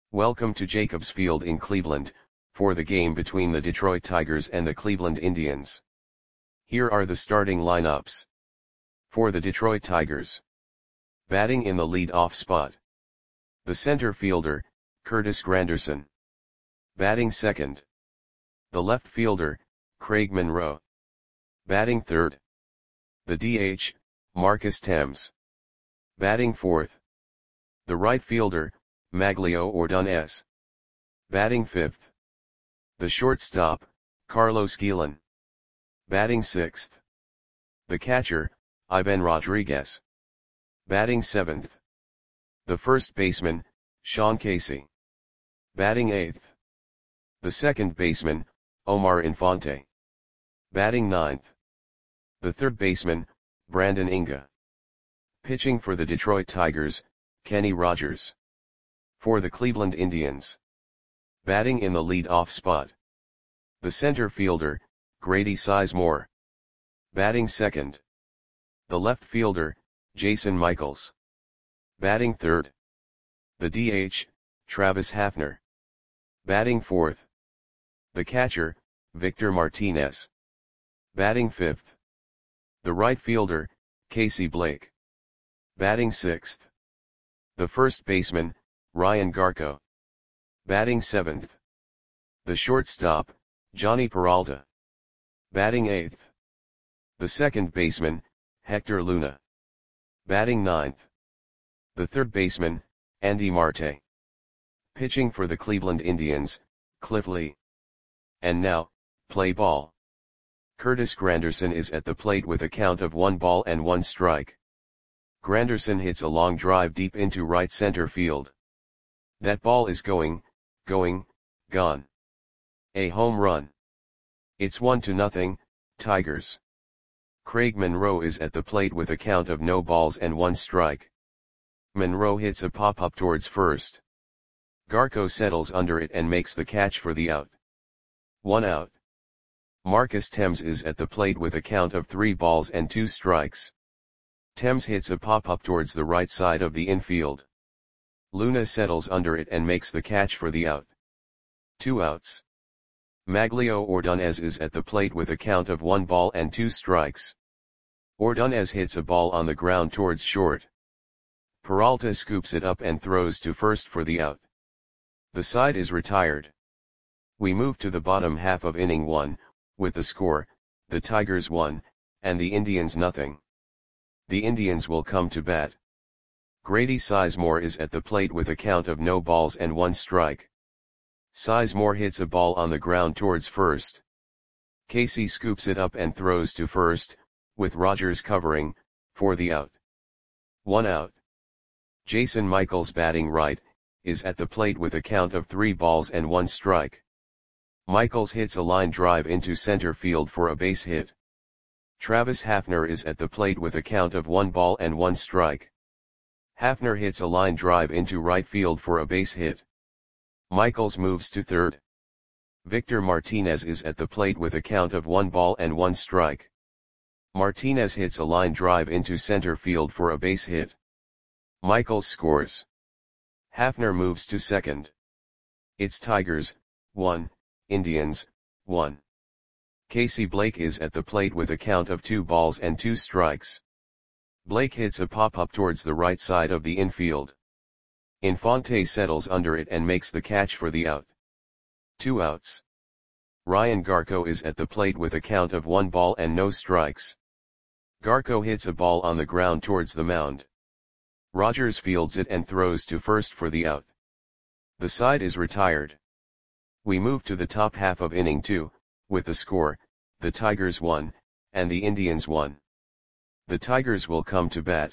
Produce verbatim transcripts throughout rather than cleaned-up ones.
Welcome to Jacobs Field in Cleveland, for the game between the Detroit Tigers and the Cleveland Indians. Here are the starting lineups. For the Detroit Tigers. Batting in the lead-off spot. The center fielder, Curtis Granderson. Batting second. The left fielder, Craig Monroe. Batting third. The D H, Marcus Thames. Batting fourth. The right fielder, Magglio Ordonez. Batting fifth. The shortstop, Carlos Guillen. Batting sixth. The catcher, Ivan Rodriguez. Batting seventh. The first baseman, Sean Casey. Batting eighth. The second baseman, Omar Infante. Batting ninth. The third baseman, Brandon Inga. Pitching for the Detroit Tigers, Kenny Rogers. For the Cleveland Indians. Batting in the lead-off spot. The center fielder, Grady Sizemore. Batting second. The left fielder, Jason Michaels. Batting third. The D H, Travis Hafner. Batting fourth. The catcher, Victor Martinez. Batting fifth. The right fielder, Casey Blake. Batting sixth. The first baseman, Ryan Garko. Batting seventh. The shortstop, Johnny Peralta. Batting eighth. The second baseman, Hector Luna. Batting ninth. The third baseman, Andy Marte. Pitching for the Cleveland Indians, Cliff Lee. And now, play ball. Curtis Granderson is at the plate with a count of one ball and one strike. Granderson hits a long drive deep into right center field. That ball is going, going, gone. A home run. It's one to nothing, Tigers. Craig Monroe is at the plate with a count of no balls and one strike. Monroe hits a pop-up towards first. Garko settles under it and makes the catch for the out. One out. Marcus Thames is at the plate with a count of three balls and two strikes. Thames hits a pop-up towards the right side of the infield. Luna settles under it and makes the catch for the out. Two outs. Magglio Ordonez is at the plate with a count of one ball and two strikes. Ordonez hits a ball on the ground towards short. Peralta scoops it up and throws to first for the out. The side is retired. We move to the bottom half of inning one, with the score, the Tigers one, and the Indians nothing. The Indians will come to bat. Grady Sizemore is at the plate with a count of no balls and one strike. Sizemore hits a ball on the ground towards first. Casey scoops it up and throws to first, with Rogers covering, for the out. One out. Jason Michaels batting right, is at the plate with a count of three balls and one strike. Michaels hits a line drive into center field for a base hit. Travis Hafner is at the plate with a count of one ball and one strike. Hafner hits a line drive into right field for a base hit. Michaels moves to third. Victor Martinez is at the plate with a count of one ball and one strike. Martinez hits a line drive into center field for a base hit. Michaels scores. Hafner moves to second. It's Tigers, one, Indians, one. Casey Blake is at the plate with a count of two balls and two strikes. Blake hits a pop-up towards the right side of the infield. Infante settles under it and makes the catch for the out. Two outs. Ryan Garko is at the plate with a count of one ball and no strikes. Garko hits a ball on the ground towards the mound. Rogers fields it and throws to first for the out. The side is retired. We move to the top half of inning two, with the score, the Tigers one, and the Indians one. The Tigers will come to bat.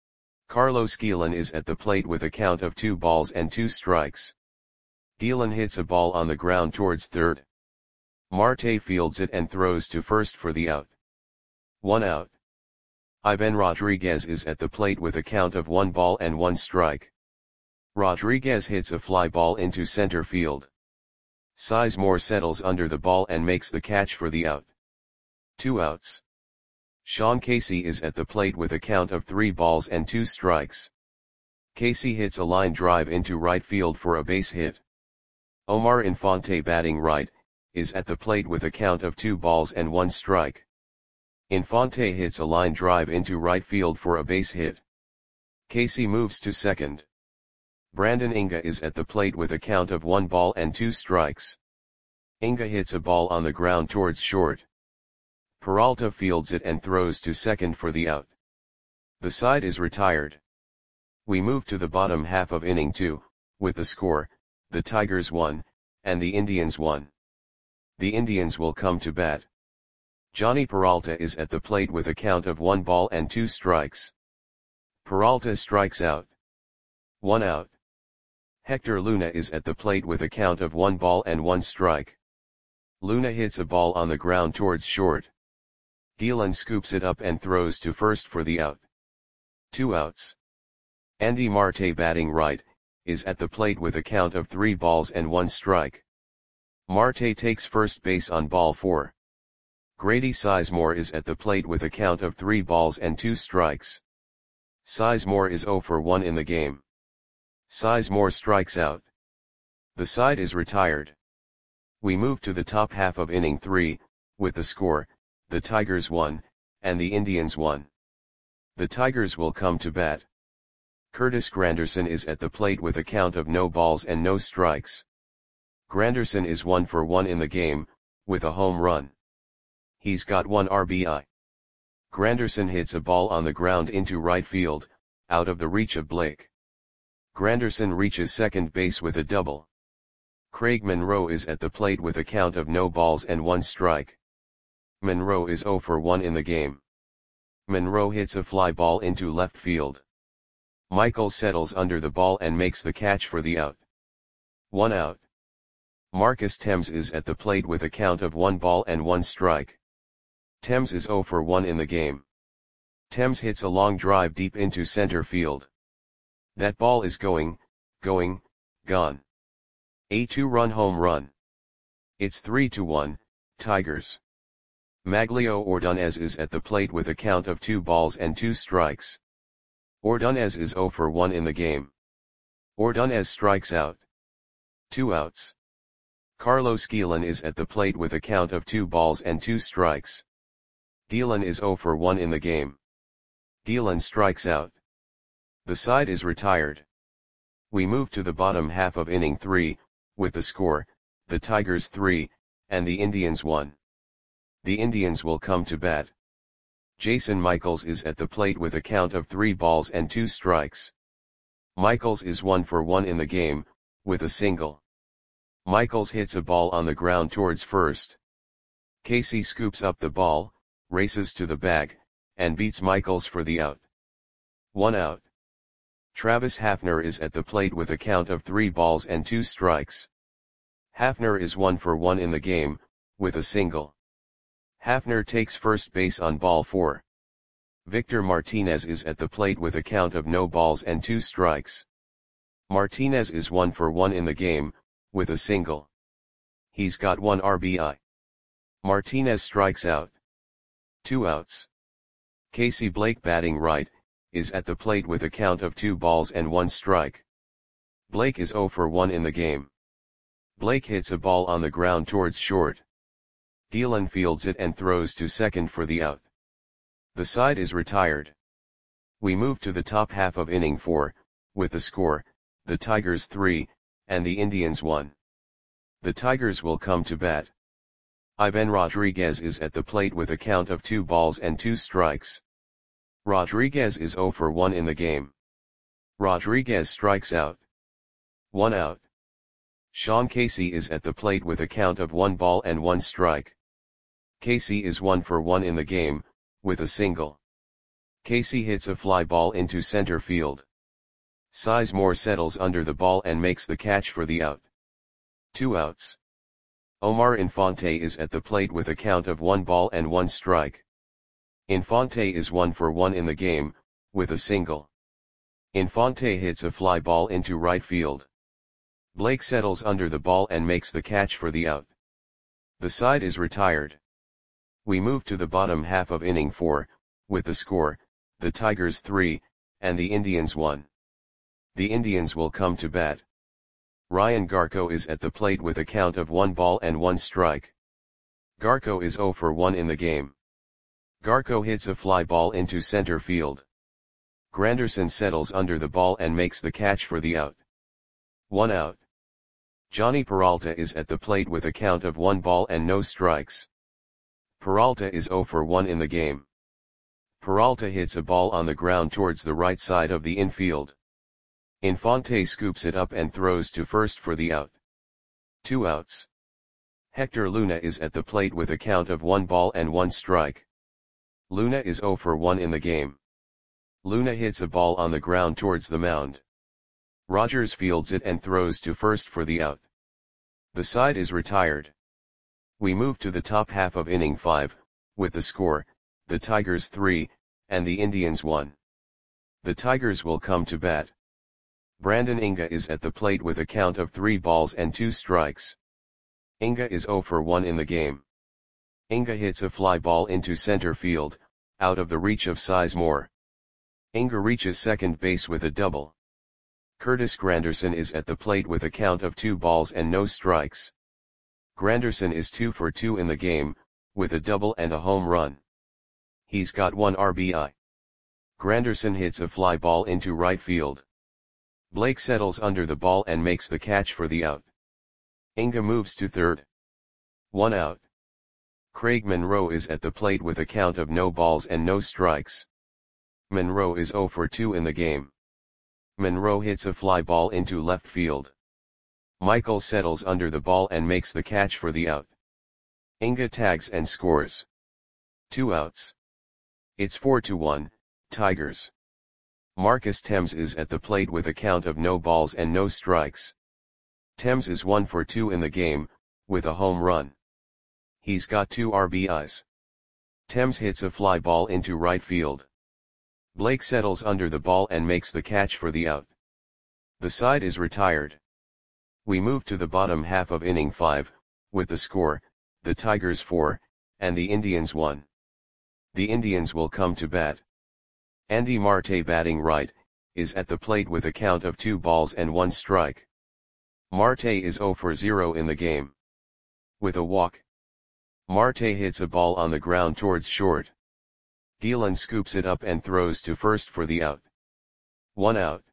Carlos Guillen is at the plate with a count of two balls and two strikes. Guillen hits a ball on the ground towards third. Marte fields it and throws to first for the out. One out. Ivan Rodriguez is at the plate with a count of one ball and one strike. Rodriguez hits a fly ball into center field. Sizemore settles under the ball and makes the catch for the out. Two outs. Sean Casey is at the plate with a count of three balls and two strikes. Casey hits a line drive into right field for a base hit. Omar Infante, batting right, is at the plate with a count of two balls and one strike. Infante hits a line drive into right field for a base hit. Casey moves to second. Brandon Inga is at the plate with a count of one ball and two strikes. Inga hits a ball on the ground towards short. Peralta fields it and throws to second for the out. The side is retired. We move to the bottom half of inning two, with the score, the Tigers won, and the Indians won. The Indians will come to bat. Johnny Peralta is at the plate with a count of one ball and two strikes. Peralta strikes out. One out. Hector Luna is at the plate with a count of one ball and one strike. Luna hits a ball on the ground towards short. Gielan scoops it up and throws to first for the out. Two outs. Andy Marte, batting right, is at the plate with a count of three balls and one strike. Marte takes first base on ball four. Grady Sizemore is at the plate with a count of three balls and two strikes. Sizemore is oh for one in the game. Sizemore strikes out. The side is retired. We move to the top half of inning three, with the score, the Tigers won, and the Indians won. The Tigers will come to bat. Curtis Granderson is at the plate with a count of no balls and no strikes. Granderson is one for one in the game, with a home run. He's got one R B I. Granderson hits a ball on the ground into right field, out of the reach of Blake. Granderson reaches second base with a double. Craig Monroe is at the plate with a count of no balls and one strike. Monroe is oh for one in the game. Monroe hits a fly ball into left field. Michael settles under the ball and makes the catch for the out. One out. Marcus Thames is at the plate with a count of one ball and one strike. Thames is oh for one in the game. Thames hits a long drive deep into center field. That ball is going, going, gone. A two-run home run. It's three to one, Tigers. Maglio Ordonez is at the plate with a count of two balls and two strikes. Ordonez is oh for one in the game. Ordonez strikes out. Two outs. Carlos Gielan is at the plate with a count of two balls and two strikes. Gielan is oh for one in the game. Gielan strikes out. The side is retired. We move to the bottom half of inning three, with the score, the Tigers three, and the Indians one. The Indians will come to bat. Jason Michaels is at the plate with a count of three balls and two strikes. Michaels is one for one in the game, with a single. Michaels hits a ball on the ground towards first. Casey scoops up the ball, races to the bag, and beats Michaels for the out. One out. Travis Hafner is at the plate with a count of three balls and two strikes. Hafner is one for one in the game, with a single. Hafner takes first base on ball four. Victor Martinez is at the plate with a count of no balls and two strikes. Martinez is one for one in the game, with a single. He's got one R B I. Martinez strikes out. Two outs. Casey Blake, batting right, is at the plate with a count of two balls and one strike. Blake is oh for one in the game. Blake hits a ball on the ground towards short. Gielan fields it and throws to second for the out. The side is retired. We move to the top half of inning four, with the score, the Tigers three, and the Indians one. The Tigers will come to bat. Ivan Rodriguez is at the plate with a count of two balls and two strikes. Rodriguez is oh for one in the game. Rodriguez strikes out. One out. Sean Casey is at the plate with a count of one ball and one strike. Casey is one for one in the game, with a single. Casey hits a fly ball into center field. Sizemore settles under the ball and makes the catch for the out. Two outs. Omar Infante is at the plate with a count of one ball and one strike. Infante is one for one in the game, with a single. Infante hits a fly ball into right field. Blake settles under the ball and makes the catch for the out. The side is retired. We move to the bottom half of inning four, with the score, the Tigers three, and the Indians one. The Indians will come to bat. Ryan Garko is at the plate with a count of one ball and one strike. Garko is zero for one in the game. Garko hits a fly ball into center field. Granderson settles under the ball and makes the catch for the out. One out. Johnny Peralta is at the plate with a count of one ball and no strikes. Peralta is zero for one in the game. Peralta hits a ball on the ground towards the right side of the infield. Infante scoops it up and throws to first for the out. Two outs. Hector Luna is at the plate with a count of one ball and one strike. Luna is zero for one in the game. Luna hits a ball on the ground towards the mound. Rogers fields it and throws to first for the out. The side is retired. We move to the top half of inning five, with the score, the Tigers three, and the Indians one. The Tigers will come to bat. Brandon Inga is at the plate with a count of three balls and two strikes. Inga is zero for one in the game. Inga hits a fly ball into center field, out of the reach of Sizemore. Inga reaches second base with a double. Curtis Granderson is at the plate with a count of two balls and no strikes. Granderson is two for two in the game, with a double and a home run. He's got one R B I. Granderson hits a fly ball into right field. Blake settles under the ball and makes the catch for the out. Inga moves to third. One out. Craig Monroe is at the plate with a count of no balls and no strikes. Monroe is zero for two in the game. Monroe hits a fly ball into left field. Michael settles under the ball and makes the catch for the out. Inga tags and scores. Two outs. It's four to one, Tigers. Marcus Thames is at the plate with a count of no balls and no strikes. Thames is one for two in the game, with a home run. He's got two R B Is. Thames hits a fly ball into right field. Blake settles under the ball and makes the catch for the out. The side is retired. We move to the bottom half of inning five, with the score, the Tigers four, and the Indians one. The Indians will come to bat. Andy Marte, batting right, is at the plate with a count of two balls and one strike. Marte is zero for zero in the game. With a walk. Marte hits a ball on the ground towards short. Gielan scoops it up and throws to first for the out. One out.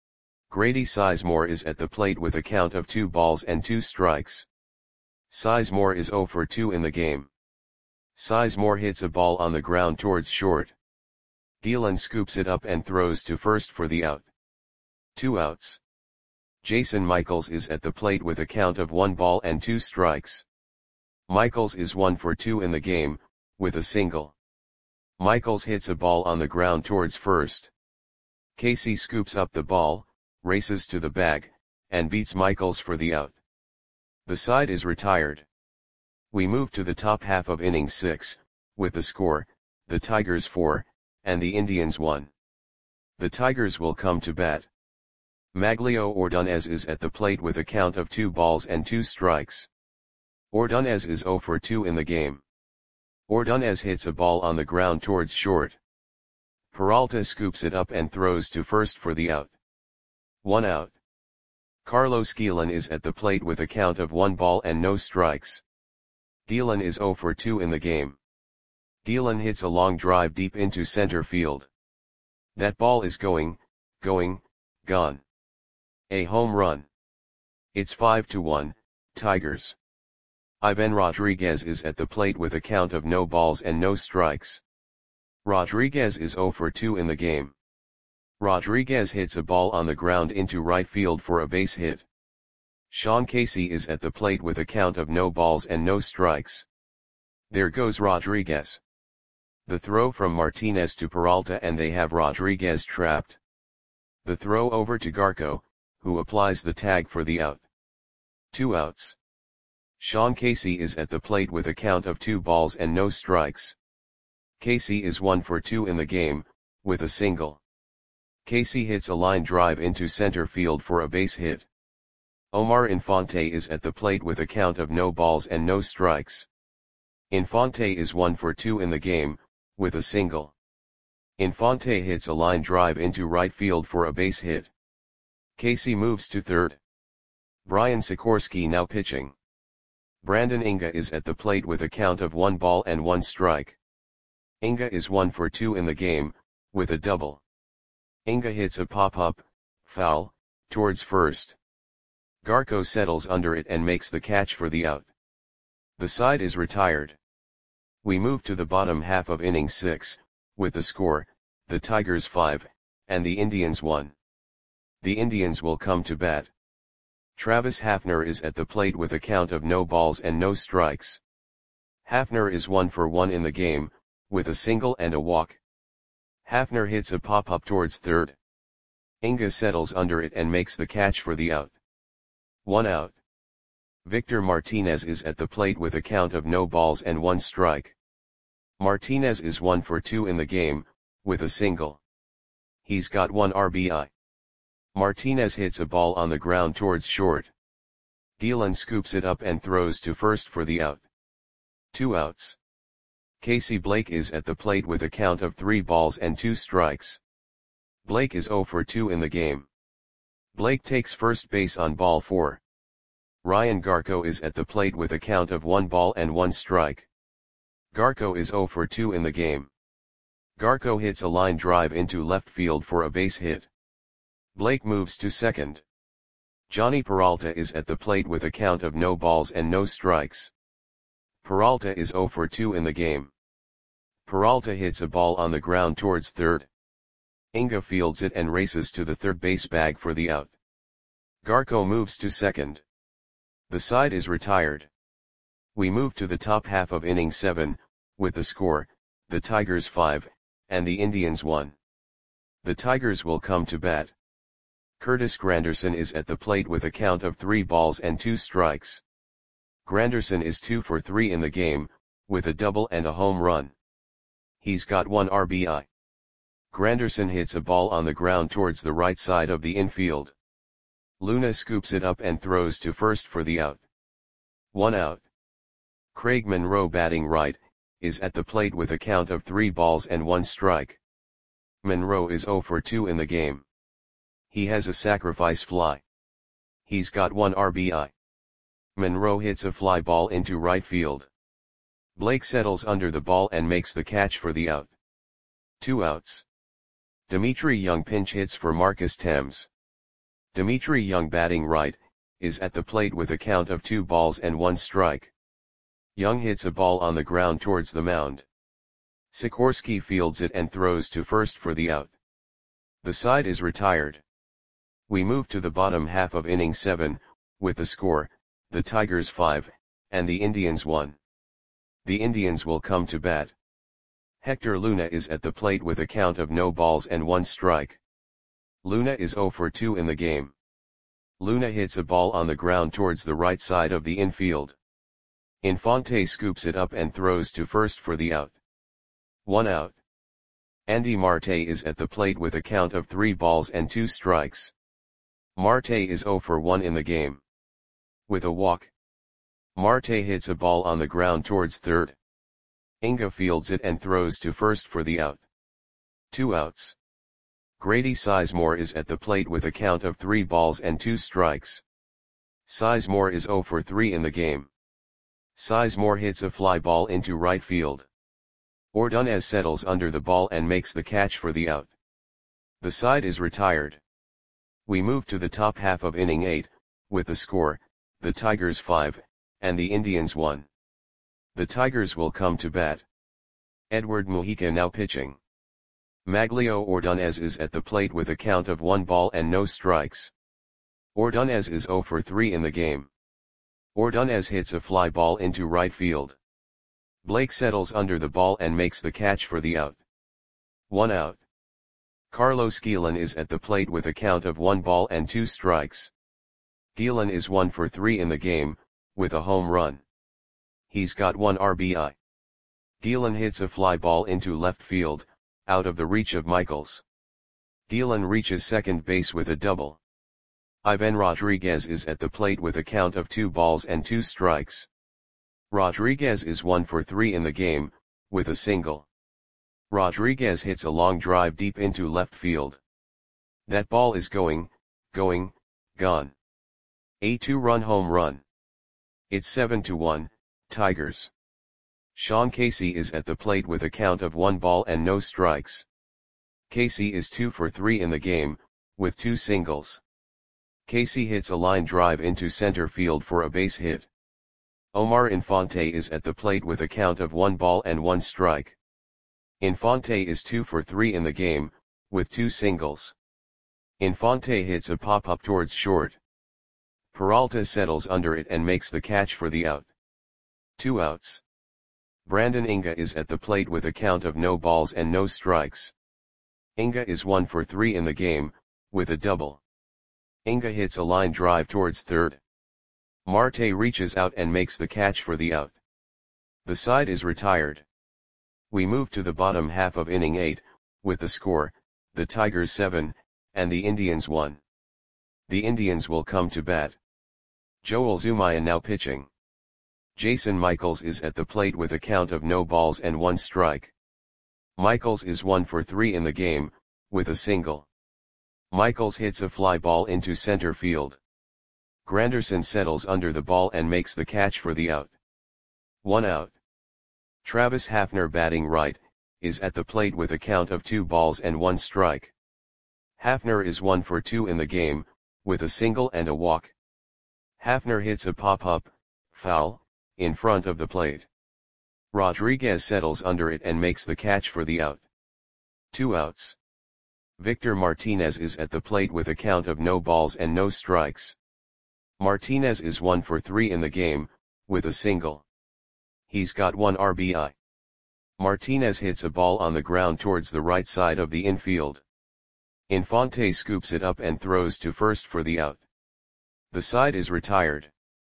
Grady Sizemore is at the plate with a count of two balls and two strikes. Sizemore is zero for two in the game. Sizemore hits a ball on the ground towards short. Gielan scoops it up and throws to first for the out. Two outs. Jason Michaels is at the plate with a count of one ball and two strikes. Michaels is one for two in the game, with a single. Michaels hits a ball on the ground towards first. Casey scoops up the ball, races to the bag, and beats Michaels for the out. The side is retired. We move to the top half of inning six, with the score, the Tigers four, and the Indians one. The Tigers will come to bat. Maglio Ordonez is at the plate with a count of two balls and two strikes. Ordonez is zero for two in the game. Ordonez hits a ball on the ground towards short. Peralta scoops it up and throws to first for the out. One out. Carlos Gielan is at the plate with a count of one ball and no strikes. Gielan is zero for two in the game. Gielan hits a long drive deep into center field. That ball is going, going, gone. A home run. It's five to one, Tigers. Ivan Rodriguez is at the plate with a count of no balls and no strikes. Rodriguez is zero for two in the game. Rodriguez hits a ball on the ground into right field for a base hit. Sean Casey is at the plate with a count of no balls and no strikes. There goes Rodriguez. The throw from Martinez to Peralta and they have Rodriguez trapped. The throw over to Garko, who applies the tag for the out. Two outs. Sean Casey is at the plate with a count of two balls and no strikes. Casey is one for two in the game, with a single. Casey hits a line drive into center field for a base hit. Omar Infante is at the plate with a count of no balls and no strikes. Infante is one for two in the game, with a single. Infante hits a line drive into right field for a base hit. Casey moves to third. Brian Sikorsky now pitching. Brandon Inga is at the plate with a count of one ball and one strike. Inga is one for two in the game, with a double. Inga hits a pop-up, foul, towards first. Garko settles under it and makes the catch for the out. The side is retired. We move to the bottom half of inning six, with the score, the Tigers five, and the Indians one. The Indians will come to bat. Travis Hafner is at the plate with a count of no balls and no strikes. Hafner is one for one in the game, with a single and a walk. Hafner hits a pop-up towards third. Inga settles under it and makes the catch for the out. One out. Victor Martinez is at the plate with a count of no balls and one strike. Martinez is one for two in the game, with a single. He's got one R B I. Martinez hits a ball on the ground towards short. Gielan scoops it up and throws to first for the out. Two outs. Casey Blake is at the plate with a count of three balls and two strikes. Blake is zero for two in the game. Blake takes first base on ball four. Ryan Garko is at the plate with a count of one ball and one strike. Garko is zero for two in the game. Garko hits a line drive into left field for a base hit. Blake moves to second. Johnny Peralta is at the plate with a count of no balls and no strikes. Peralta is zero for two in the game. Peralta hits a ball on the ground towards third. Inga fields it and races to the third base bag for the out. Garko moves to second. The side is retired. We move to the top half of inning seven, with the score, the Tigers five, and the Indians one. The Tigers will come to bat. Curtis Granderson is at the plate with a count of three balls and two strikes. Granderson is two for three in the game, with a double and a home run. He's got one R B I. Granderson hits a ball on the ground towards the right side of the infield. Luna scoops it up and throws to first for the out. One out. Craig Monroe, batting right, is at the plate with a count of three balls and one strike. Monroe is zero for two in the game. He has a sacrifice fly. He's got one R B I. Monroe hits a fly ball into right field. Blake settles under the ball and makes the catch for the out. Two outs. Dimitri Young pinch hits for Marcus Thames. Dimitri Young, batting right, is at the plate with a count of two balls and one strike. Young hits a ball on the ground towards the mound. Sikorsky fields it and throws to first for the out. The side is retired. We move to the bottom half of inning seven, with the score, the Tigers five, and the Indians one. The Indians will come to bat. Hector Luna is at the plate with a count of no balls and one strike. Luna is zero for two in the game. Luna hits a ball on the ground towards the right side of the infield. Infante scoops it up and throws to first for the out. One out. Andy Marte is at the plate with a count of three balls and two strikes. Marte is zero for one in the game. With a walk. Marte hits a ball on the ground towards third. Inga fields it and throws to first for the out. Two outs. Grady Sizemore is at the plate with a count of three balls and two strikes. Sizemore is zero for three in the game. Sizemore hits a fly ball into right field. Ordonez settles under the ball and makes the catch for the out. The side is retired. We move to the top half of inning eight, with the score, the Tigers five, and the Indians one. The Tigers will come to bat. Edward Mujica now pitching. Maglio Ordonez is at the plate with a count of one ball and no strikes. Ordonez is zero for three in the game. Ordonez hits a fly ball into right field. Blake settles under the ball and makes the catch for the out. One out. Carlos Gielan is at the plate with a count of one ball and two strikes. Gielan is one for three in the game, with a home run. He's got one R B I. Gielan hits a fly ball into left field, out of the reach of Michaels. Gielan reaches second base with a double. Ivan Rodriguez is at the plate with a count of two balls and two strikes. Rodriguez is one for three in the game, with a single. Rodriguez hits a long drive deep into left field. That ball is going, going, gone. A two-run home run. It's seven to one, Tigers. Sean Casey is at the plate with a count of one ball and no strikes. Casey is two for three in the game, with two singles. Casey hits a line drive into center field for a base hit. Omar Infante is at the plate with a count of one ball and one strike. Infante is two for three in the game, with two singles. Infante hits a pop-up towards short. Peralta settles under it and makes the catch for the out. Two outs. Brandon Inga is at the plate with a count of no balls and no strikes. Inga is one for three in the game, with a double. Inga hits a line drive towards third. Marte reaches out and makes the catch for the out. The side is retired. We move to the bottom half of inning eight, with the score, the Tigers seven, and the Indians one. The Indians will come to bat. Joel Zumaya now pitching. Jason Michaels is at the plate with a count of no balls and one strike. Michaels is one for three in the game, with a single. Michaels hits a fly ball into center field. Granderson settles under the ball and makes the catch for the out. One out. Travis Hafner batting right, is at the plate with a count of two balls and one strike. Hafner is one for two in the game, with a single and a walk. Hafner hits a pop-up, foul, in front of the plate. Rodriguez settles under it and makes the catch for the out. Two outs. Victor Martinez is at the plate with a count of no balls and no strikes. Martinez is one for three in the game, with a single. He's got one R B I. Martinez hits a ball on the ground towards the right side of the infield. Infante scoops it up and throws to first for the out. The side is retired.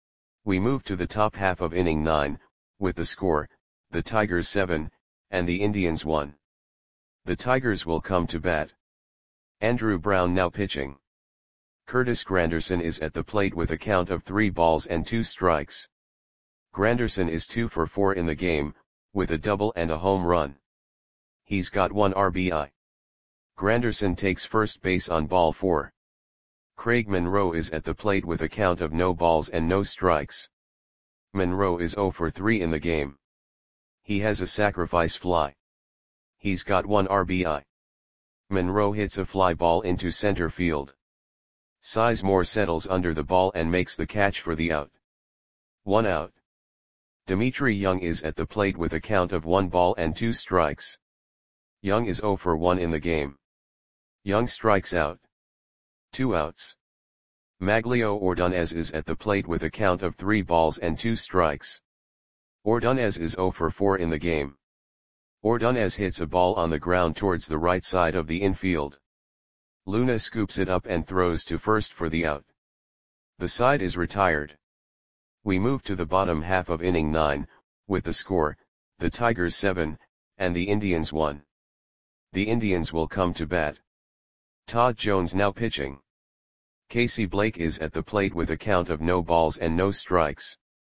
We move to the top half of inning nine, with the score, the Tigers seven, and the Indians one. The Tigers will come to bat. Andrew Brown now pitching. Curtis Granderson is at the plate with a count of three balls and two strikes. Granderson is two for four in the game, with a double and a home run. He's got one R B I. Granderson takes first base on ball four. Craig Monroe is at the plate with a count of no balls and no strikes. Monroe is zero for three in the game. He has a sacrifice fly. He's got one R B I. Monroe hits a fly ball into center field. Sizemore settles under the ball and makes the catch for the out. One out. Dimitri Young is at the plate with a count of one ball and two strikes. Young is zero for one in the game. Young strikes out. Two outs. Maglio Ordonez is at the plate with a count of three balls and two strikes. Ordonez is zero for four in the game. Ordonez hits a ball on the ground towards the right side of the infield. Luna scoops it up and throws to first for the out. The side is retired. We move to the bottom half of inning nine, with the score, the Tigers seven, and the Indians one. The Indians will come to bat. Todd Jones now pitching. Casey Blake is at the plate with a count of no balls and no strikes.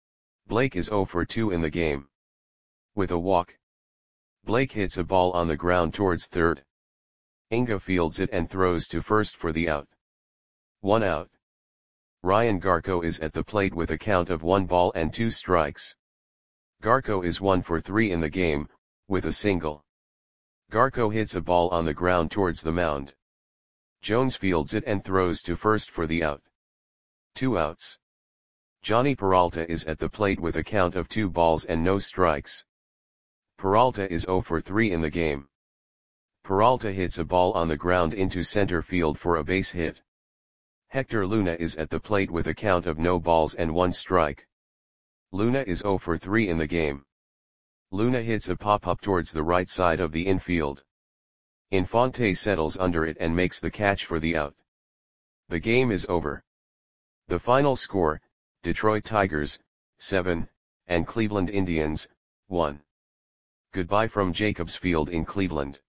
Blake is zero for two in the game. With a walk. Blake hits a ball on the ground towards third. Inga fields it and throws to first for the out. One out. Ryan Garco is at the plate with a count of one ball and two strikes. Garco is one for three in the game, with a single. Garco hits a ball on the ground towards the mound. Jones fields it and throws to first for the out. Two outs. Johnny Peralta is at the plate with a count of two balls and no strikes. Peralta is zero for three in the game. Peralta hits a ball on the ground into center field for a base hit. Hector Luna is at the plate with a count of no balls and one strike. Luna is zero for three in the game. Luna hits a pop-up towards the right side of the infield. Infante settles under it and makes the catch for the out. The game is over. The final score, Detroit Tigers, seven, and Cleveland Indians, one. Goodbye from Jacobs Field in Cleveland.